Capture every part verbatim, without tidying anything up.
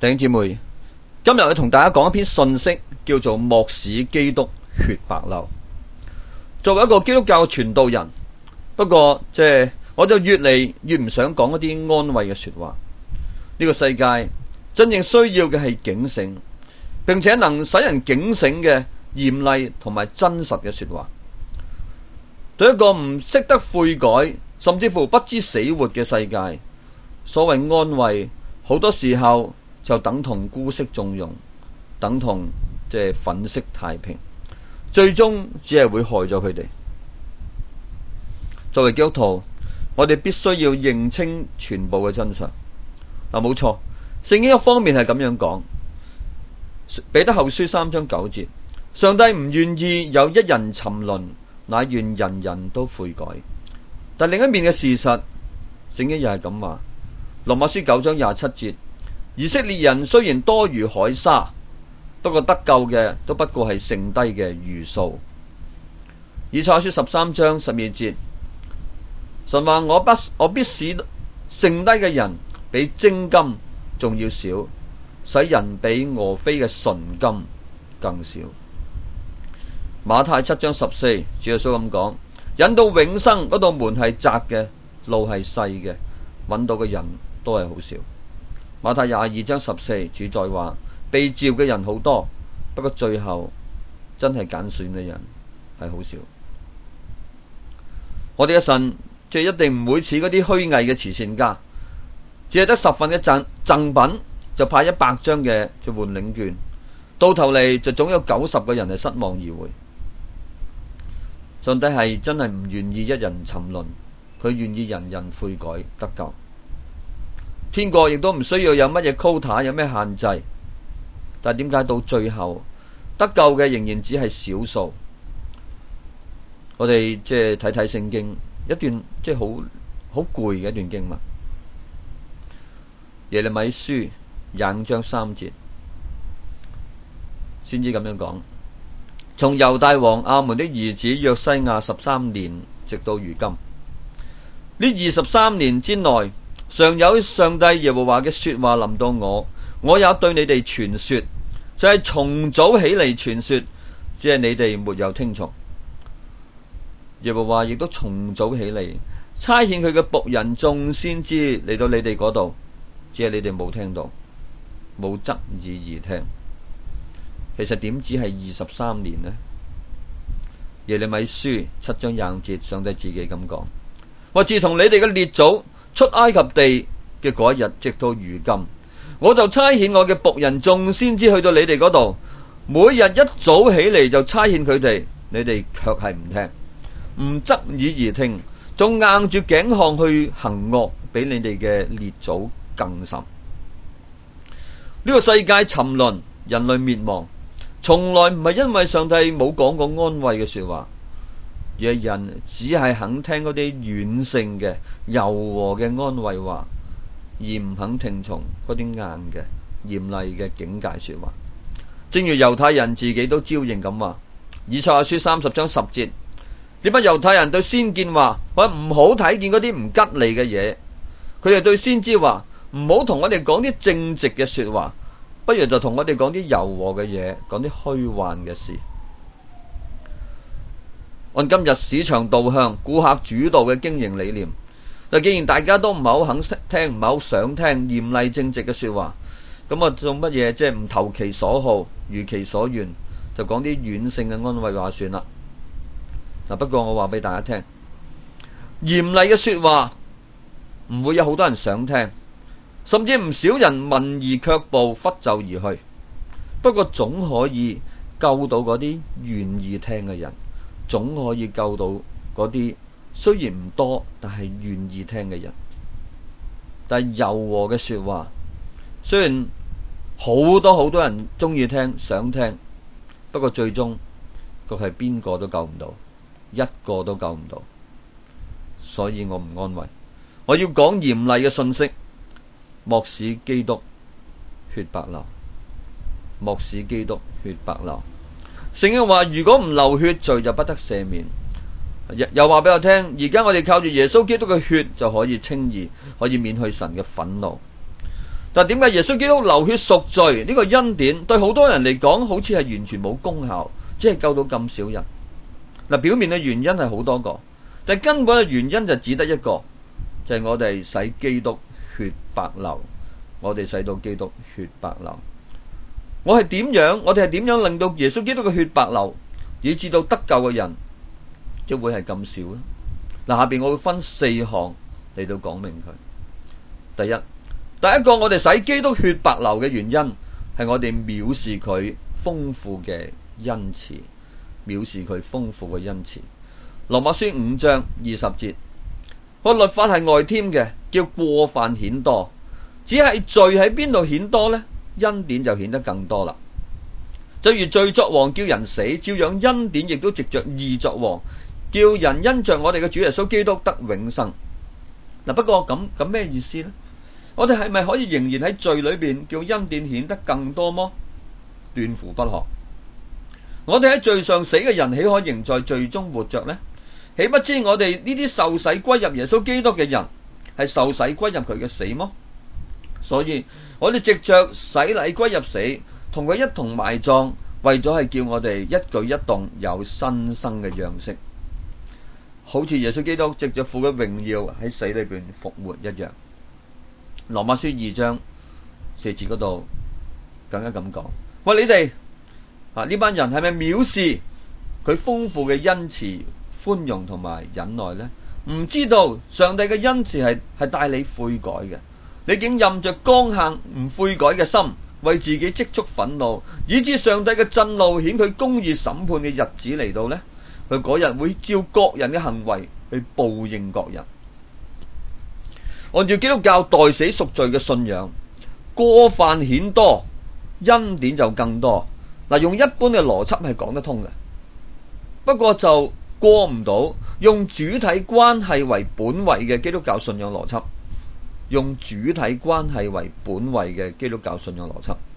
弟兄姊妹，今日我同大家講一篇信息，叫做莫使基督血白流。作為一個基督教嘅傳道人，不過即係我就越嚟越唔想講一啲安慰嘅說話。呢個世界真正需要嘅係警醒，並且能使人警醒嘅嚴厲同埋真實嘅說話。對一個唔識得悔改，甚至乎不知死活嘅世界，所謂安慰，好多時候就等同姑息縱容，等同即係粉飾太平，最終只係會害咗佢哋。作為基督徒，我哋必須要認清全部嘅真相。嗱，冇錯，聖經一方面係咁樣講，彼得後書三章九節，上帝唔願意有一人沉淪，乃願人人都悔改。但另一面嘅事實，聖經又係咁話，羅馬書九章廿七節，以色列人雖然多如海沙，不過得救嘅都不過係剩低嘅餘數。以賽亞書十三章十二節，神話我不我必使剩低嘅人比精金仲要少，使人比俄斐嘅純金更少。馬太七章十四，主耶穌咁講，引到永生嗰道門係窄嘅，路係細嘅，揾到嘅人都係好少。馬太廿二章十四，主再話，被召嘅人好多，不過最後真係揀選嘅人係好少。我哋嘅神就一定唔會似嗰啲虛偽嘅慈善家，只係得十份嘅贈贈品就派一百張嘅就換領券，到頭嚟就總有九十個人係失望而回。上帝係真係唔願意一人沉淪，佢願意人人悔改得救。天國亦都唔需要有乜嘢 quota， 有咩限制，但係點解到最後得救嘅仍然只係少數？我哋即係睇睇聖經一段即係好好攰嘅一段經文，耶利米書廿五章三節，先知咁樣講，從猶大王亞們的兒子約西亞十三年直到如今，呢二十三年之內，常有上帝耶和華嘅說話臨到我，我也對你哋傳說，就係、是、從早起嚟傳說，只係你哋沒有聽從。耶和華亦都從早起嚟，差遣佢嘅僕人眾先知嚟到你哋嗰度，只係你哋冇聽到，冇側耳而聽。其實點止係二十三年呢？耶利米書七章廿五節，上帝自己咁講，我自從你哋嘅列祖出埃及地嘅嗰一日，直到如今，我就差遣我嘅僕人眾先知去到你哋嗰度，每日一早起嚟就差遣佢哋，你哋卻係唔聽，唔側耳而聽，仲硬住頸項去行惡，比你哋嘅列祖更甚。呢、這個世界沉淪，人類滅亡，從來唔係因為上帝冇講過安慰嘅說話，而係人只係肯聽嗰啲軟性嘅柔和嘅安慰話，而唔肯聽從嗰啲硬嘅嚴厲嘅警戒說話。正如猶太人自己都招認咁話，以賽亞書三十章十節，點解猶太人對先見話，我唔好睇見嗰啲唔吉利嘅嘢，佢哋對先知話，唔好同我哋講啲正直嘅說話，不如就同我哋講啲柔和嘅嘢，講啲虛幻嘅事。按今日市場導向、顧客主導嘅經營理念，就既然大家都唔係好肯聽，唔係好想聽嚴厲正直嘅說話，咁啊做乜嘢？即係唔投其所好，如其所願，就講啲軟性嘅安慰話算啦。嗱，不過我話俾大家聽，嚴厲嘅說話唔會有好多人想聽，甚至唔少人聞而卻步，拂袖而去。不過總可以救到嗰啲願意聽嘅人，總可以救到嗰啲雖然唔多但係願意聽嘅人。但係柔和嘅說話，雖然好多好多人中意聽想聽，不過最終佢係邊個都救唔到，一個都救唔到。所以我唔安慰，我要講嚴厲嘅信息，莫使基督血白流，莫使基督血白流。聖經話，如果唔流血，罪就不得赦免。又話俾我聽，而家我哋靠住耶穌基督嘅血就可以稱義，可以免去神嘅憤怒。 但點解耶穌基督流血贖罪呢個恩典對好多人嚟講好似係完全冇功效，只係救到咁少人？嗱，表面嘅原因係好多個，但根本嘅原因就只得一個，就係我哋使基督血白流。我哋使到基督血白流。我係點樣？我哋係點樣令到耶穌基督嘅血白流，以致到得救嘅人就會係咁少咧？嗱，下邊我會分四項嚟到講明佢。第一，第一個我哋使基督血白流嘅原因係我哋藐視佢豐富嘅恩慈，藐視佢豐富嘅恩慈。羅馬書五章二十節，個律法係外添嘅，叫過犯顯多。只係罪喺邊度顯多呢？恩典就顯得更多啦。就如罪作王叫人死，照樣恩典亦都藉着義作王，叫人因着我哋嘅主耶穌基督得永生。嗱，不過咁咁咩意思呢？我哋係咪可以仍然喺罪裏邊叫恩典顯得更多麼？斷乎不可。我哋喺罪上死嘅人，豈可仍在罪中活着呢？豈不知我哋呢啲受洗歸入耶穌基督嘅人，係受洗歸入佢嘅死麼？所以我哋藉着洗禮歸入死，同佢一同埋葬，為咗係叫我哋一舉一動有新生嘅樣式，好似耶穌基督藉着父嘅榮耀喺死裏邊復活一樣。羅馬書二章四節嗰度更加咁講：喂，你哋啊呢班人係咪藐視佢豐富嘅恩慈、寬容同埋忍耐呢？唔知道上帝嘅恩慈係係帶你悔改嘅。你竟任着剛硬唔悔改嘅心，為自己積蓄憤怒，以致上帝嘅震怒顯佢公義審判嘅日子嚟到呢，佢嗰日會照各人嘅行為去報應各人。按照基督教代死贖罪嘅信仰，過犯顯多，恩典就更多。嗱，用一般嘅邏輯係講得通嘅，不過就過唔到用主體關係為本位嘅基督教信仰邏輯。用主體關係為本位嘅基督教信仰邏輯，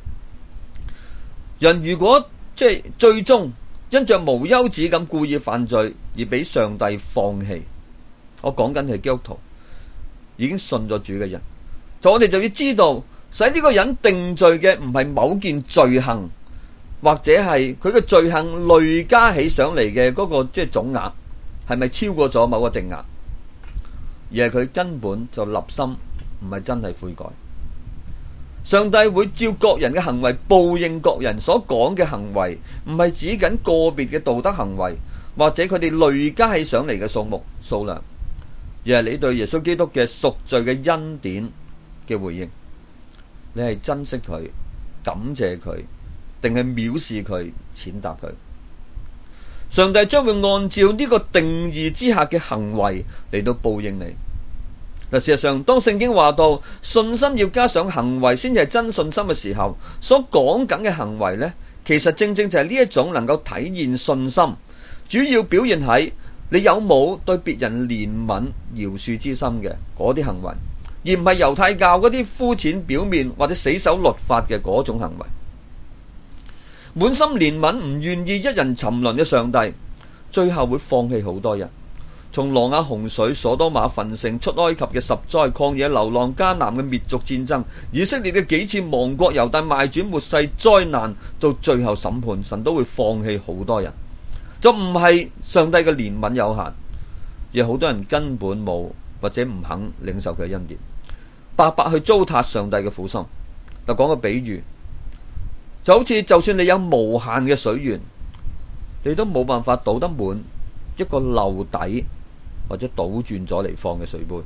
人如果即係最終因着無休止咁故意犯罪而俾上帝放棄，我講緊係基督徒已經信咗主嘅人，就我哋就要知道，使呢個人定罪嘅唔係某件罪行，或者係佢嘅罪行累加起上嚟嘅嗰個即係總額係咪超過咗某個定額，而係佢根本就立心唔係真係悔改。上帝會照各人嘅行為報應各人。所講嘅行為唔係指緊個別嘅道德行為，或者佢哋累加起上嚟嘅數目數量，而係你對耶穌基督嘅贖罪嘅恩典嘅回應。你係珍惜佢、感謝佢，定係藐視佢、踐踏佢？上帝將會按照呢個定義之下嘅行為嚟到報應你。嗱，事實上，當聖經話到信心要加上行為先至係真信心嘅時候，所講緊嘅行為呢，其實正正就係呢一種能夠體現信心，主要表現喺你有冇對別人憐憫饒恕之心嘅嗰啲行為，而唔係猶太教嗰啲膚淺表面或者死守律法嘅嗰種行為。滿心憐憫唔願意一人沉淪嘅上帝，最後會放棄好多人。從挪亞洪水、所多瑪焚城、出埃及嘅十災、曠野流浪、迦南嘅滅族戰爭、以色列嘅幾次亡國、猶大賣主末世災難，到最後審判，神都會放棄好多人。就唔係上帝嘅憐憫有限，而好多人根本冇或者唔肯領受佢嘅恩典，白白去糟蹋上帝嘅苦心。就講個比喻，就好似就算你有無限嘅水源，你都冇辦法倒得滿一個漏底或者倒轉咗嚟放嘅水杯。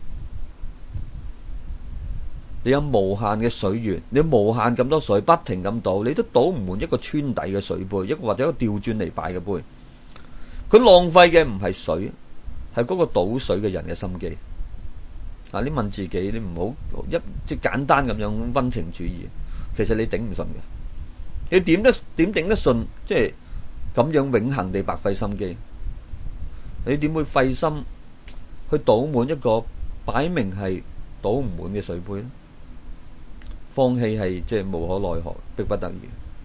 你有無限嘅水源，你有無限咁多水不停咁倒，你都倒唔滿一個穿底嘅水杯，一個或者一個調轉嚟擺嘅杯。佢浪費嘅唔係水，係嗰個倒水嘅人嘅心機。啊，你問自己，你唔好一即係簡單咁樣溫情主義，其實你頂唔順嘅。你點得點頂得順？即係咁樣永恆地白費心機。你點會費心去倒滿一個擺明係倒唔滿嘅水杯呢？放棄係即係無可奈何，迫不得已。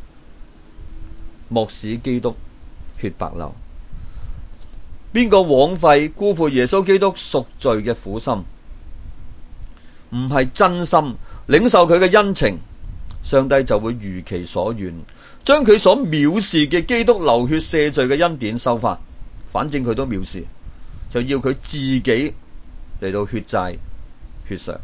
莫使基督血白流。邊個枉費辜負耶穌基督贖罪嘅苦心？唔係真心領受佢嘅恩情，上帝就會如其所願，將佢所藐視嘅基督流血赦罪嘅恩典收返。反正佢都藐視，就要佢自己嚟到血債血償。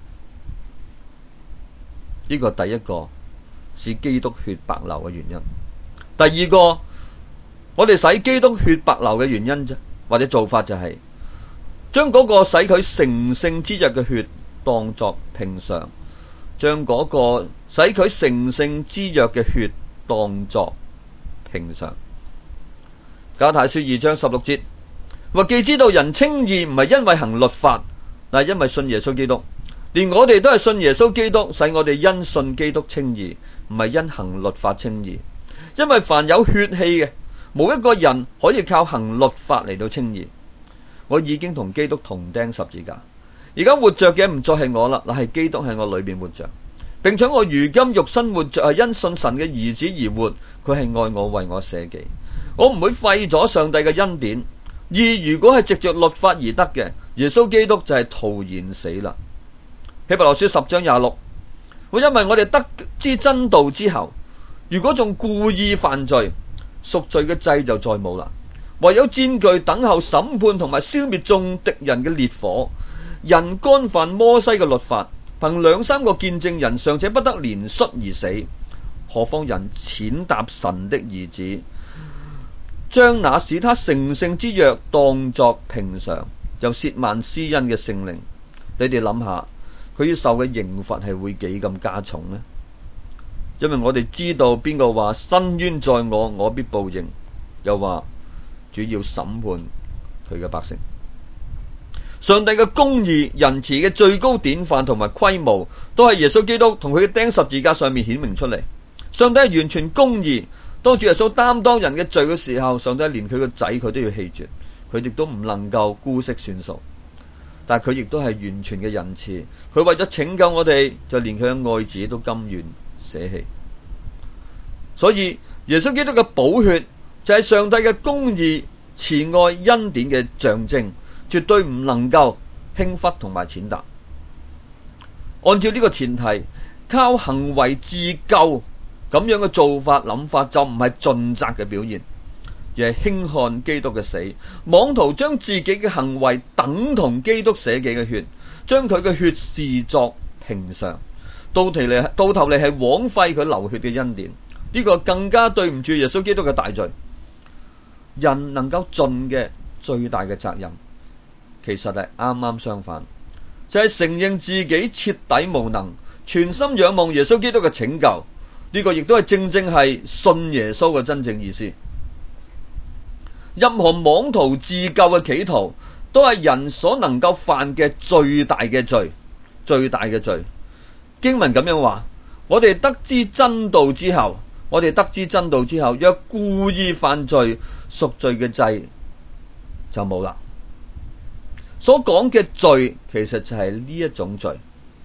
呢個第一個使基督血白流嘅原因。第二個，我哋使基督血白流嘅原因啫，或者做法就係、是、將嗰個使佢成聖之約嘅血當作平常，將嗰個使佢成聖之約嘅血當作平常。加太書二章十六節話：既知道人稱義唔係因為行律法，但係因為信耶穌基督。連我哋都係信耶穌基督，使我哋因信基督稱義，唔係因行律法稱義。因為凡有血氣嘅，冇一個人可以靠行律法嚟到稱義。我已經同基督同釘十字架，而家活着嘅唔再係我啦，乃係基督喺我裏面活着，並且我如今肉身活着係因信神嘅兒子而活，佢係愛我，為我捨己。我唔會廢咗上帝嘅恩典。義如果係藉着律法而得嘅，耶穌基督就係徒然死啦。希伯來書十章廿六，因為我哋得知真道之後，如果仲故意犯罪，贖罪嘅祭就再冇啦，唯有戰懼等候審判同埋消滅眾敵人嘅烈火。人干犯摩西嘅律法，憑兩三個見證人尚且不得憐恤而死，何況人踐踏神的兒子，將那使他成聖之約當作平常，又褻慢施恩嘅聖靈。你哋諗下，佢要受嘅刑罰係會幾咁加重呢？因為我哋知道邊個話伸冤在我，我必報應，又話主要審判佢嘅百姓。上帝嘅公義仁慈嘅最高典範同埋規模，都係耶穌基督同佢嘅釘十字架上面顯明出嚟。上帝係完全公義，當主耶穌擔當人嘅罪嘅時候，上帝連佢個仔佢都要棄絕，佢亦都唔能夠姑息算數。但係佢亦都係完全嘅仁慈，佢為咗拯救我哋，就連佢嘅愛子都甘願捨棄。所以耶穌基督嘅寶血就係上帝嘅公義、慈愛、恩典嘅象徵，絕對唔能夠輕忽同埋踐踏。按照呢個前提，靠行為自救咁樣嘅做法諗法，就唔係盡責嘅表現，而係輕看基督嘅死，妄圖將自己嘅行為等同基督捨己嘅血，將佢嘅血視作平常，到頭嚟到頭嚟係枉費佢流血嘅恩典。呢個更加對唔住耶穌基督嘅大罪。人能夠盡嘅最大嘅責任，其實係啱啱相反，就係、是、承認自己徹底無能，全心仰望耶穌基督嘅拯救。呢、這個亦都係正正係信耶穌嘅真正意思。任何妄圖自救嘅企圖，都係人所能夠犯嘅最大嘅罪，最大嘅罪。經文咁樣話：我哋得知真道之後，我哋得知真道之後，若故意犯罪，贖罪嘅祭就冇啦。所講嘅罪，其實就係呢一種罪。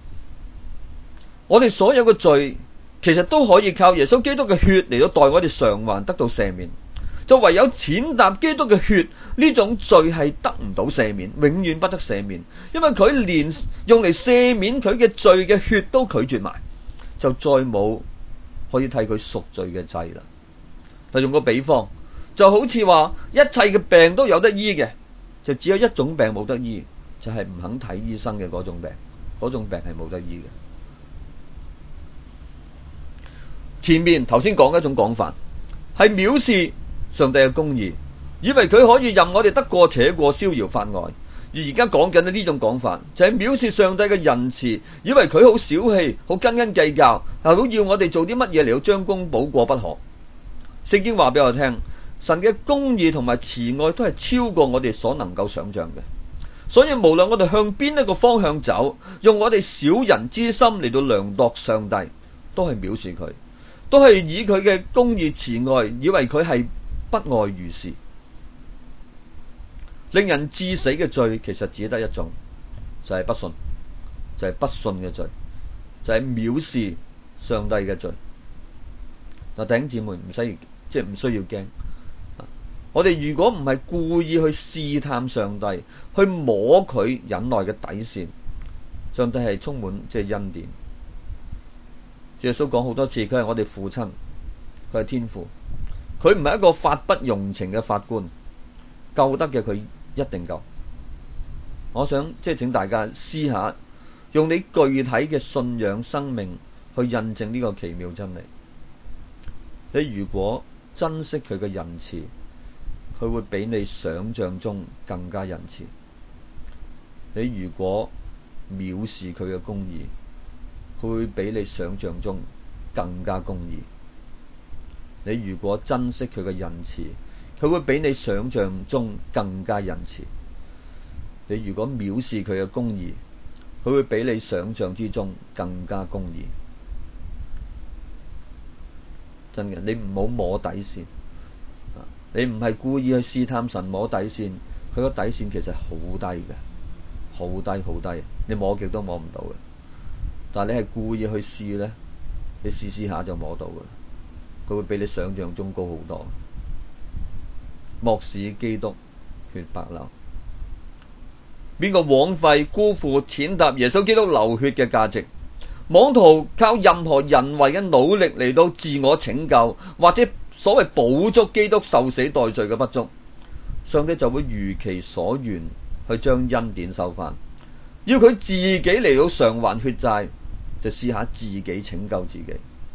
我哋所有嘅罪，其實都可以靠耶穌基督嘅血嚟到代我哋償還，得到赦免。就唯有踐踏基督嘅血，呢種罪係得唔到赦免，永遠不得赦免，因為佢連用嚟赦免佢嘅罪嘅血都拒絕埋，就再冇可以替佢贖罪嘅祭啦。就用個比方，就好似話一切嘅病都有得醫嘅，就只有一種病冇得醫，就係唔肯睇醫生嘅嗰種病，嗰種病係冇得醫嘅。前面頭先講嘅一種講法係藐視上帝嘅公義，以為佢可以任我哋得過且過，逍遙法外。而而家講緊嘅呢種講法，就係藐視上帝嘅仁慈，以為佢好小氣，好斤斤計較，係好要我哋做啲乜嘢嚟到將功補過不可。聖經話俾我聽，神嘅公義同埋慈愛都係超過我哋所能夠想象嘅。所以無論我哋向邊一個方向走，用我哋小人之心嚟到量度上帝，都係藐視佢，都係以佢嘅公義慈愛，以為佢係不外如是。令人致死嘅罪其實只得一種，就係不信，就係不信嘅罪，就係藐視上帝嘅罪。嗱，弟兄姊妹唔使即係唔需要驚。我哋如果唔係故意去試探上帝，去摸佢忍耐嘅底線，上帝係充滿即係恩典， 耶穌講好多次，佢係我哋父親，佢係天父，佢唔係一個法不容情嘅法官，救得嘅佢一定救。我想即係請大家試下，用你具體嘅信仰生命去印證呢個奇妙真理。你如果珍惜佢嘅仁慈，佢會比你想象中更加仁慈。你如果藐視佢嘅公義，佢會比你想象中更加公義。你如果珍惜佢嘅仁慈，佢會比你想象中更加仁慈。你如果藐視佢嘅公義，佢會比你想象之中更加公義。真嘅，你唔好摸底線。你唔係故意去試探神摸底線，佢個底線其實好低嘅，好低好低，你摸極都摸唔到嘅。但係你係故意去試呢，你試試下就摸到嘅，佢會比你想象中高好多。莫使基督血白流。邊個枉費辜負踐踏耶穌基督流血嘅價值？妄圖靠任何人為嘅努力嚟到自我拯救，或者所謂補足基督受死代罪嘅不足，上帝就會如其所願去將恩典收翻。要佢自己嚟到償還血債，就試下自己拯救自己。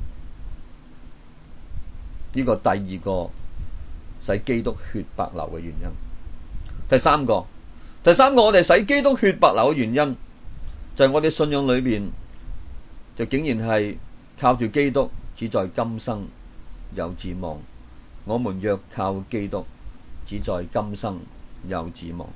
呢個第二個使基督血白流嘅原因。第三個，第三個我哋使基督血白流嘅原因，就係我哋信仰裏邊就竟然係靠住基督，只在今生有指望。我們若靠基督，只在今生有指望。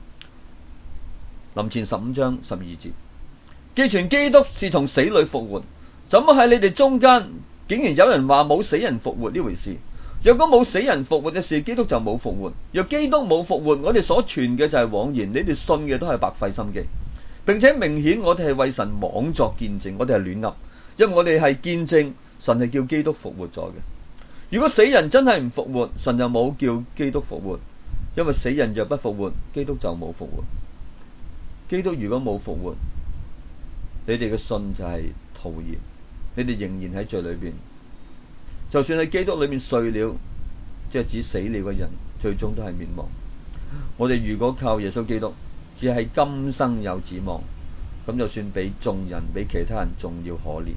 林前十五章十二節，既傳基督是從死裏復活，怎麼喺你哋中間竟然有人話冇死人復活呢回事？若果冇死人復活嘅事，基督就冇復活。若基督冇復活，我哋所傳嘅就係枉然，你哋信嘅都係白費心機。並且明顯我哋係為神妄作見證，我哋係亂噏，因為我哋係見證神係叫基督復活咗嘅。如果死人真係唔復活，神就冇叫基督復活，因為死人若不復活，基督就冇復活。基督如果冇復活，你哋嘅信就係徒然，你哋仍然喺罪裏邊。就算喺基督裏面睡了，即係指死了嘅人，最終都係滅亡。我哋如果靠耶穌基督，只係今生有指望，咁就算比眾人比其他人仲要可憐。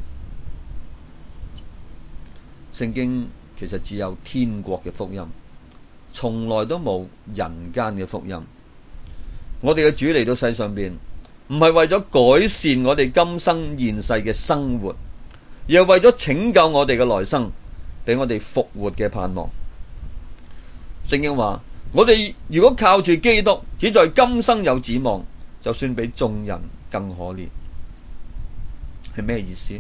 聖經其實只有天國嘅福音，從來都冇人間嘅福音。我哋嘅主嚟到世上邊，唔係為咗改善我哋今生現世嘅生活，而係為咗拯救我哋嘅來生，俾我哋復活嘅盼望。聖經話，我哋如果靠住基督，只在今生有指望，就算比眾人更可憐。係咩意思？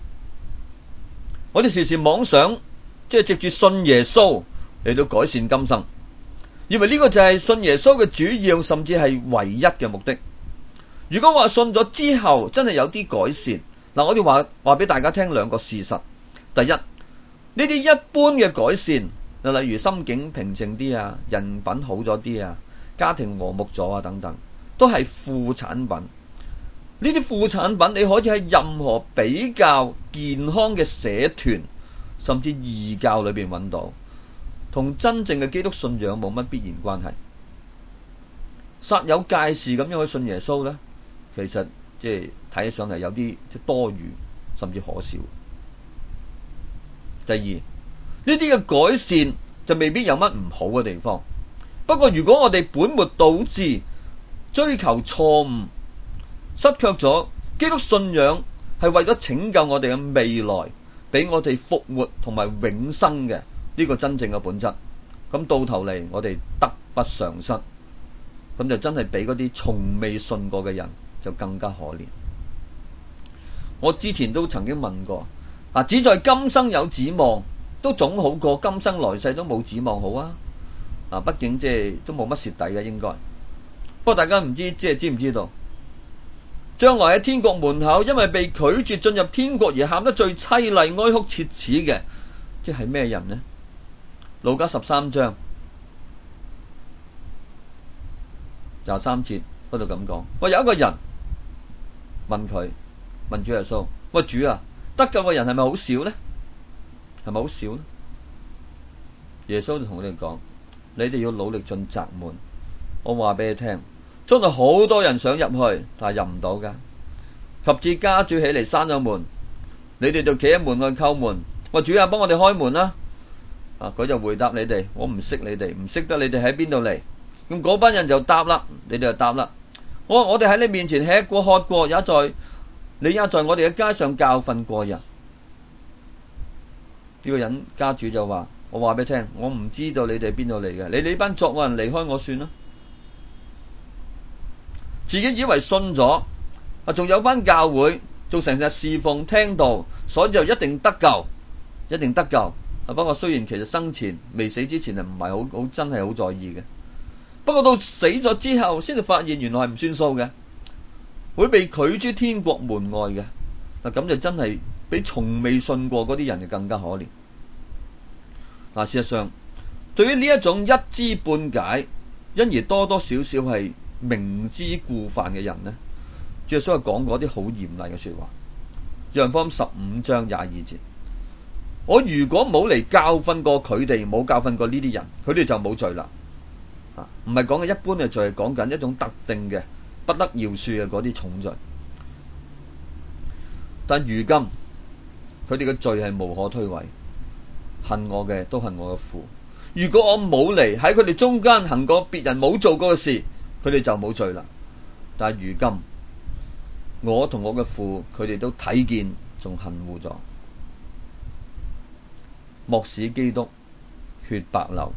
我哋時時妄想，即係藉住信耶穌嚟到改善今生，以為呢個就係信耶穌嘅主要，甚至係唯一嘅目的。如果話信咗之後真係有啲改善，嗱，我哋話話俾大家聽兩個事實。第一，呢啲一般嘅改善，例如心境平靜啲啊，人品好咗啲啊，家庭和睦咗啊等等，都係副產品。呢啲副產品你可以喺任何比較健康嘅社團甚至異教裏邊揾到，同真正嘅基督信仰冇乜必然關係。煞有介事咁樣去信耶穌呢，其實即係睇起上嚟有啲即係多餘，甚至可笑。第二，呢啲嘅改善就未必有乜唔好嘅地方。不過如果我哋本末倒置，追求錯誤，失卻咗基督信仰係為咗拯救我哋嘅未來，俾我哋復活同埋永生嘅呢個真正嘅本質，咁到頭嚟我哋得不償失，咁就真係比嗰啲從未信過嘅人就更加可憐。我之前都曾經問過，啊，只在今生有指望，都總好過今生來世都冇指望好啊！啊，畢竟即係都冇乜蝕底嘅應該。不過大家唔知即係知唔知道，將來喺天國門口，因為被拒絕進入天國而喊得最淒厲、哀哭切齒嘅，即係咩人呢？路加十三章廿三節嗰度咁講，喂，有一個人問佢，問主耶穌，喂，主啊， 得救嘅人係咪好少呢？係咪好少呢？耶穌就同佢哋講：你哋要努力進窄門。我話俾你聽，真係好多人想入去，但係入唔到噶。及至家主起嚟閂咗門，你哋就企喺門外叩門，話主啊，幫我哋開門啦！啊，佢就回答你哋：我唔識你哋，唔識得你哋喺邊度嚟。咁嗰班人就答啦，你哋就答啦：我我哋喺你面前吃過喝過，也在你也在我哋嘅街上教訓過人。呢個人家主就話：我話俾你聽，我唔知道你哋邊度嚟嘅，你哋呢班作惡人離開我算啦。自己以為信咗，啊，仲有翻教會，仲成日侍奉聽道，所以就一定得救，一定得救。啊，不過雖然其實生前未死之前係唔係好好真係好在意嘅，不過到死咗之後，先至發現原來係唔算數嘅，會被拒諸天國門外嘅。嗱，咁就真係比從未信過嗰啲人就更加可憐。嗱，事實上，對於呢一種一知半解，因而多多少少係明知故犯嘅人呢，主耶穌係講過啲好嚴厲嘅說話。約翰福音十五章廿二節：我如果冇嚟教訓過佢哋，冇教訓過呢啲人，佢哋就冇罪啦。啊，唔係講嘅一般嘅罪，係講緊一種特定嘅不得饒恕嘅嗰啲重罪。但如今佢哋嘅罪係無可推諉，恨我嘅都恨我嘅父。如果我冇嚟喺佢哋中間行過別人冇做過嘅事，佢哋就冇罪啦。但係如今我同我嘅父，佢哋都睇見，仲恨惡咗。莫使基督血白流。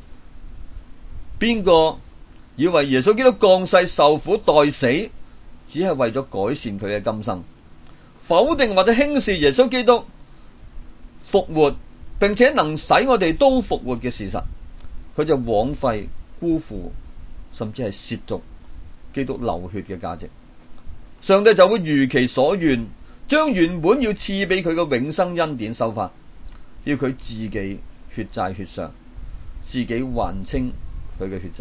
邊個以為耶穌基督降世受苦代死，只係為咗改善佢嘅今生，否定或者輕視耶穌基督復活，並且能使我哋都復活嘅事實，佢就枉費辜負，甚至係褻瀆基督流血嘅價值。上帝就會如其所願，將原本要賜俾佢嘅永生恩典收返，要佢自己血債血償，自己還清佢嘅血債。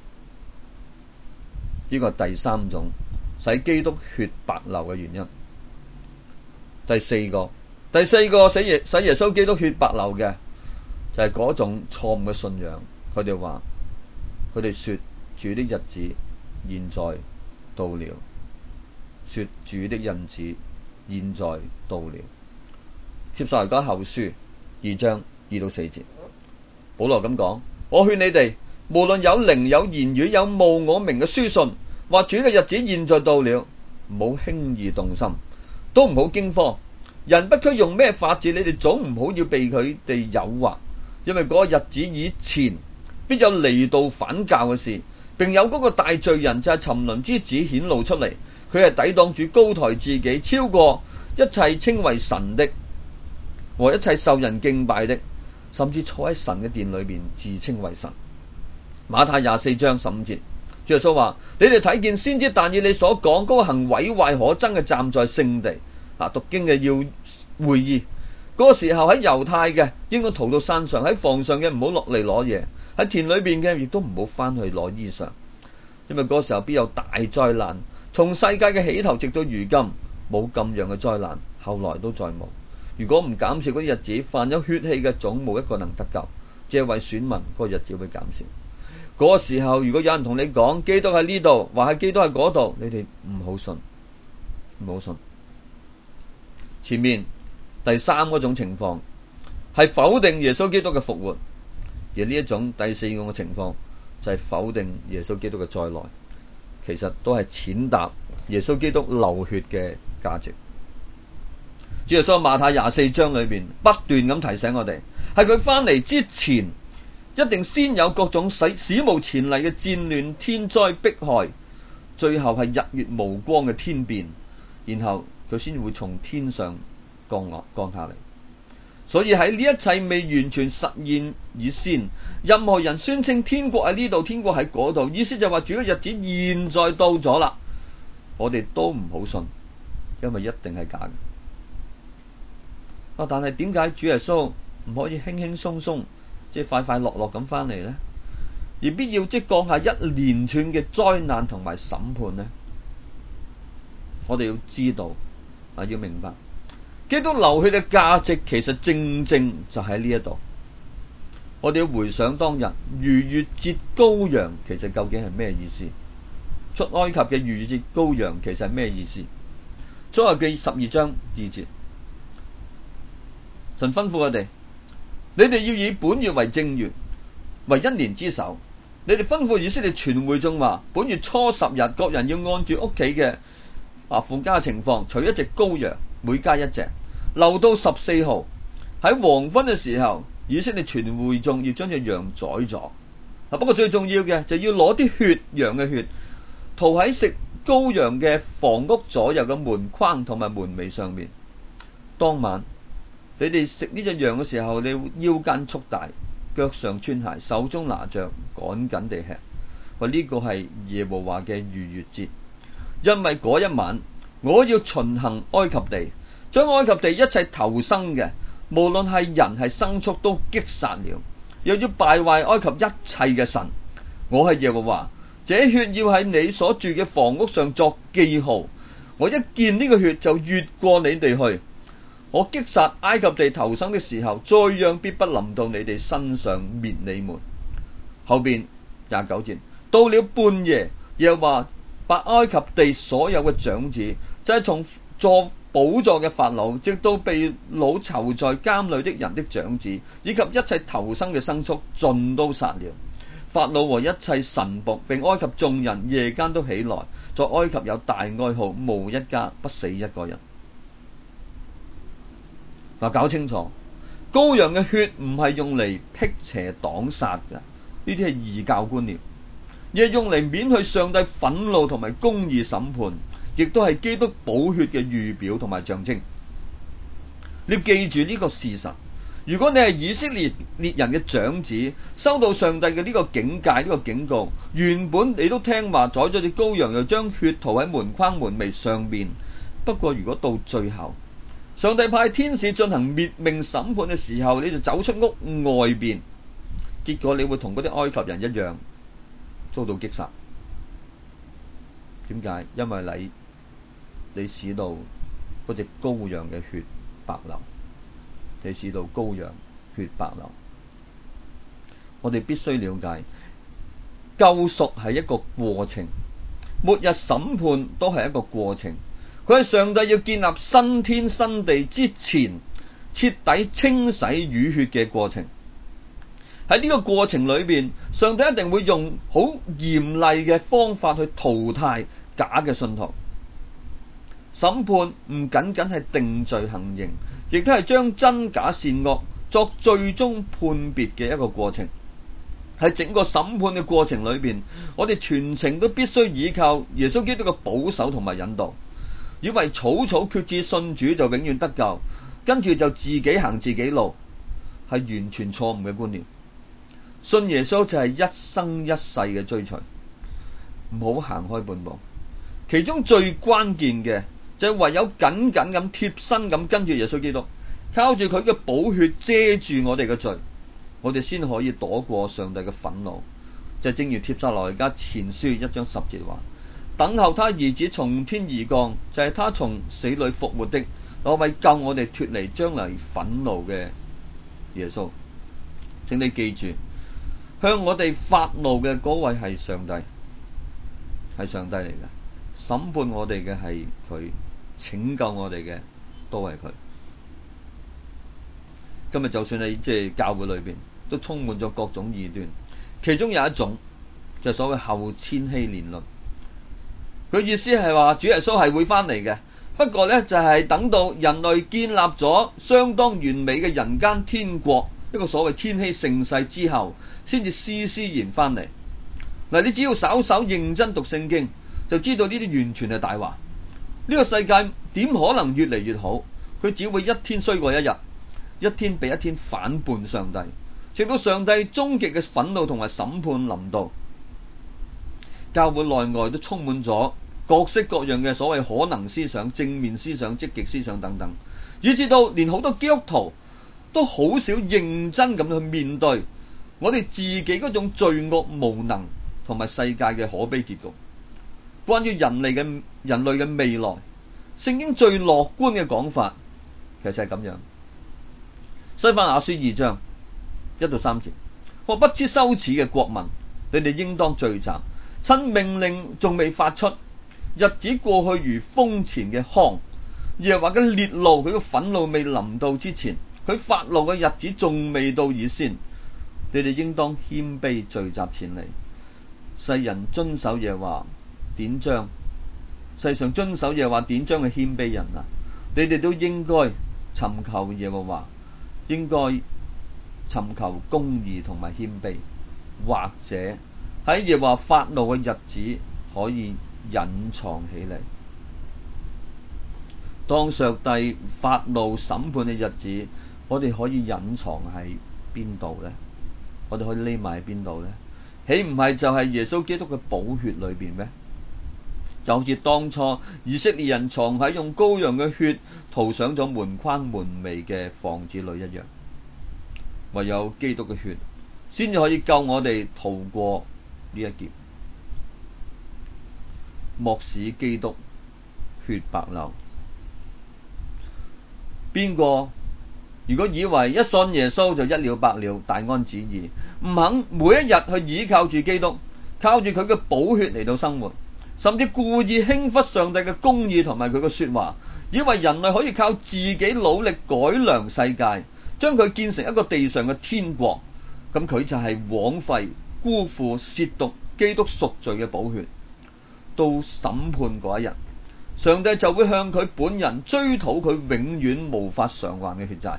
呢個係第三種使基督血白流嘅原因。第四個，第四個使耶使耶穌基督血白流嘅，就係嗰種錯誤嘅信仰。佢哋話，佢哋說主的日子現在到了，說主的日子現在到了。帖撒羅尼迦後書二章二到四節，保羅咁講：我勸你哋，無論有靈、有言語、有冒我名嘅書信，或主嘅日子現在到了，唔好輕易動心，都唔好驚慌。人不拘用咩法子，你哋總唔好要被佢哋誘惑，因為嗰個日子以前必有離道反教嘅事，並有嗰個大罪人，就係沉淪之子顯露出嚟。佢係抵擋主高抬自己，超過一切稱為神的和一切受人敬拜的，甚至坐喺神嘅殿裏面自稱為神。馬太廿四章十五節，主耶穌話：你哋睇見先知但以理所講嗰個行毀壞可憎嘅站在聖地。啊，讀經嘅要會意，嗰、那個時候喺猶太嘅應該逃到山上，喺房上嘅唔好落嚟攞嘢，喺田裏邊嘅亦都唔好翻去攞衣裳，因為嗰個時候必有大災難。從世界嘅起頭直到如今，冇咁樣嘅災難，後來都再冇。如果唔減少嗰啲日子，凡有血氣嘅總冇一個能得救，只係為選民，嗰、那個日子會減少。嗰、那個時候，如果有人同你講基督喺呢度，話係基督喺嗰度，你哋唔好信，唔好信。前面第三嗰種情況係否定耶穌基督嘅復活，而呢一種第四種嘅情況就係否定耶穌基督嘅再來，其實都係踐踏耶穌基督流血嘅價值。主耶穌馬太廿四章裏邊不斷咁提醒我哋，係佢翻嚟之前，一定先有各種史史無前例嘅戰亂、天災迫害，最後係日月無光嘅天變，然後佢先會從天上降落降下嚟。所以喺呢一切未完全實現以先，任何人宣稱天國喺呢度，天國喺嗰度，意思就話主嘅日子現在到咗啦，我哋都唔好信，因為一定係假嘅。啊！但係點解主耶穌唔可以輕輕鬆鬆，即係快快樂樂咁翻嚟呢？而必要即降下一連串嘅災難同埋審判呢？我哋要知道啊，要明白， 基督流血嘅價值其實正正就喺呢一度。我哋要回想當日逾越節羔羊其實究竟係咩意思？出埃及嘅逾越節羔羊其實係咩意思？出埃及記十二章二節，神吩咐我哋：你哋要以本月為正月，為一年之首。你哋吩咐以色列全會眾話：本月初十日，各人要按住屋企嘅啊父家情況，取一隻羔羊，每家一隻，留到十四號喺黃昏嘅時候，以色列全會眾要將隻羊宰咗。不過最重要嘅就要攞啲血，羊嘅血塗喺食羔羊嘅房屋左右嘅門框同埋門楣上面。當晚你哋食呢隻羊嘅時候，你腰間束帶，腳上穿鞋，手中拿着，趕緊地吃。話呢個係耶和華嘅逾越節，因為嗰一晚我要巡行埃及地，將埃及地一切頭生嘅，無論係人係牲畜都擊殺了，又要敗壞埃及一切嘅神。我係耶和華，這血要喺你所住嘅房屋上作記號。我一見呢個血就越過你哋去。我擊殺埃及地頭生的時候，災殃必不臨到你哋身上，滅你們。後邊廿九節，到了半夜，耶和華把埃及地所有嘅長子，就係、是、從坐寶座嘅法老，直到被擄囚在監裏的人的長子，以及一切頭生嘅牲畜，盡都殺了。法老和一切臣僕並埃及眾人夜間都起來，在埃及有大哀號，無一家不死一個人。嗱，搞清楚，羔羊嘅血唔係用嚟辟邪擋殺嘅，呢啲係異教觀念，而係用嚟免去上帝憤怒同埋公義審判，亦都係基督寶血嘅預表同埋象徵。你要記住呢個事實，如果你係以色列列人嘅長子，收到上帝嘅呢個警戒、呢個警告，原本你都聽話宰咗隻羔羊，又將血塗喺門框門楣上面。不過如果到最後上帝派天使進行滅命審判嘅時候，你就走出屋外邊，結果你會同嗰啲埃及人一樣遭到擊殺。點解？因為你你使到嗰隻羔羊嘅血白流，你使到羔羊血白流。我哋必須了解，救贖係一個過程，末日審判都係一個過程。佢係上帝要建立新天新地之前，徹底清洗淤血嘅過程。喺呢個過程裏邊，上帝一定會用好嚴厲嘅方法去淘汰假嘅信徒。審判唔僅僅係定罪行刑，亦都係將真假善惡作最終判別嘅一個過程。喺整個審判嘅過程裏邊，我哋全程都必須依靠耶穌基督嘅保守同埋引導。以為草草決志信主就永遠得救，跟住就自己行自己路，係完全錯誤嘅觀念。信耶穌就係一生一世嘅追隨，唔好行開半步。其中最關鍵嘅就係唯有緊緊咁貼身咁跟住耶穌基督，靠住佢嘅寶血遮住我哋嘅罪，我哋先可以躲過上帝嘅憤怒。就正如帖撒羅尼迦前書一章十節話：等候他兒子從天而降，就係、是、他從死裏復活的，我為救我哋脫離將來憤怒嘅耶穌。請你記住，向我哋發怒嘅嗰位係上帝，係上帝嚟嘅。審判我哋嘅係佢，拯救我哋嘅都係佢。今日就算你即係教會裏邊都充滿咗各種異端，其中有一種就係、是、所謂後千禧年論。佢意思係話主耶穌係會翻嚟嘅，不過呢，就係、是、等到人類建立咗相當完美嘅人間天國，一個所謂千禧盛世之後，先至施施然翻嚟。嗱，你只要稍稍認真讀聖經，就知道呢啲完全係大話。呢、這個世界點可能越嚟越好？佢只會一天衰過一日，一天比一天反叛上帝，直到上帝終極嘅憤怒同埋審判臨到。教會內外都充滿咗各式各樣嘅所謂可能思想、正面思想、積極思想等等，以至到連好多基督徒都好少認真咁去面對我哋自己嗰種罪惡無能同埋世界嘅可悲結局。關於人類嘅人類嘅未來，聖經最樂觀嘅講法其實係咁樣。西番雅書二章一到三節，我不知羞恥嘅國民，你哋應當聚集，趁命令仲未發出，日子過去如風前嘅糠。耶和華嘅烈怒，佢嘅憤怒未臨到之前，佢發怒嘅日子仲未到以先，你哋應當謙卑聚集前嚟。世人遵守耶和華典章，世上遵守耶和華典章嘅謙卑人啊，你哋都應該尋求耶和華，應該尋求公義同埋謙卑，或者喺耶和華發怒嘅日子可以隱藏起嚟。當上帝發怒審判嘅日子，我哋可以隱藏喺邊度呢？我哋可以匿埋喺邊度呢？豈唔係就係耶穌基督嘅寶血裏邊咩？就好似當初以色列人藏喺用羔羊嘅血塗上咗門框門楣嘅房子裏一樣，唯有基督嘅血先至可以救我哋逃過呢一劫。莫使基督血白流。邊個如果以為一信耶穌就一了百了，大安旨意，唔肯每一日去依靠住基督，靠住佢嘅寶血嚟到生活，甚至故意輕忽上帝嘅公義同埋佢嘅說話，以為人類可以靠自己努力改良世界，將佢建成一個地上嘅天國，咁佢就係枉費、辜負、褻瀆基督贖罪嘅寶血。到審判嗰一日，上帝就會向佢本人追討佢永遠無法償還嘅血債。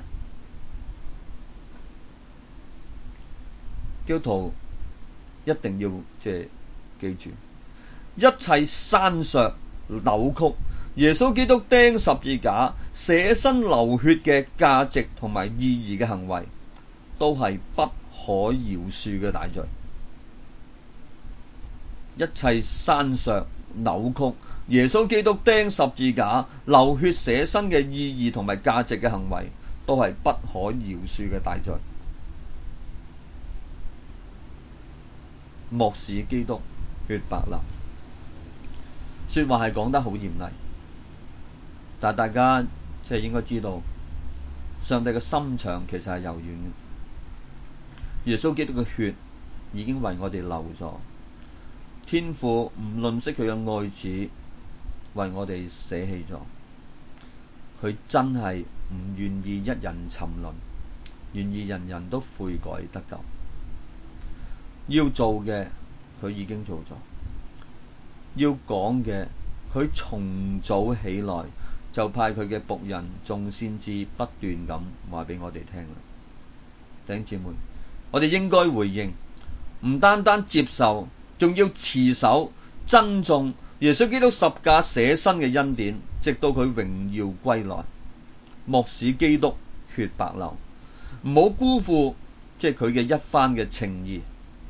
基督徒一定要即係記住，一切刪削、扭曲耶穌基督釘十字架、捨身流血嘅價值同埋意義嘅行為，都係不可饒恕嘅大罪。一切刪削、扭曲耶穌基督釘十字架、流血捨身嘅意義同埋價值嘅行為，都係不可饒恕嘅大罪。莫使基督血白流。說話係講得好嚴厲，但大家即係應該知道，上帝嘅心腸其實係柔軟嘅。耶穌基督嘅血已經為我哋流咗，天父唔吝嗇佢嘅愛子，為我哋捨棄咗。佢真係唔願意一人沉淪，願意人人都悔改得救。要做嘅佢已經做咗，要講嘅佢從早起來就派佢嘅僕人眾先知不斷咁話俾我哋聽啦。弟兄姊妹，我哋應該回應，唔單單接受，仲要持守珍重耶穌基督十架捨身嘅恩典，直到佢榮耀歸來。莫使基督血白流，唔好辜負即係佢嘅一番嘅情義。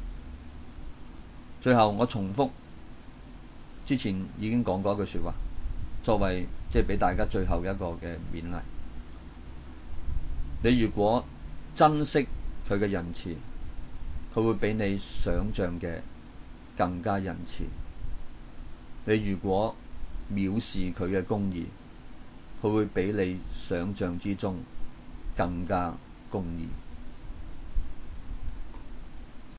最後我重複之前已經講過一句說話，作為即係俾大家最後一個嘅勉勵。你如果珍惜佢嘅仁慈，佢會比你想象嘅更加仁慈。你如果藐視佢嘅公義，佢會比你想象之中更加公義。